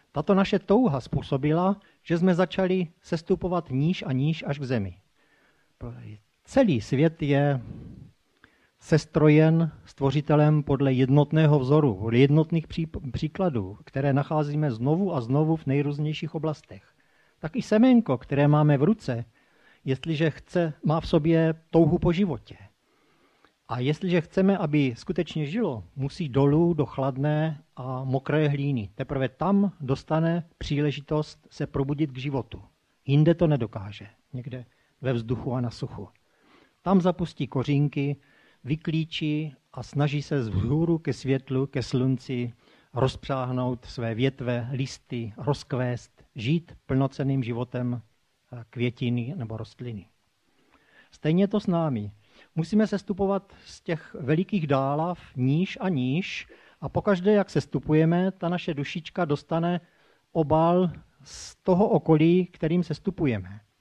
Tato naše touha způsobila, že jsme začali sestupovat níž a níž až k zemi. Celý svět je sestrojen stvořitelem podle jednotného vzoru, podle jednotných příkladů, které nacházíme znovu a znovu v nejrůznějších oblastech. Tak i semenko, které máme v ruce, jestliže má v sobě touhu po životě. A jestliže chceme, aby skutečně žilo, musí dolů do chladné a mokré hlíny. Teprve tam dostane příležitost se probudit k životu. Jinde to nedokáže, někde ve vzduchu a na suchu. Tam zapustí kořínky, vyklíčí a snaží se vzhůru ke světlu, ke slunci rozpřáhnout své větve, listy, rozkvést, žít plnocenným životem květiny nebo rostliny. Stejně to s námi. Musíme sestupovat z těch velikých dálav níž a níž a pokaždé, jak sestupujeme, ta naše dušička dostane obal z toho okolí, kterým sestupujeme.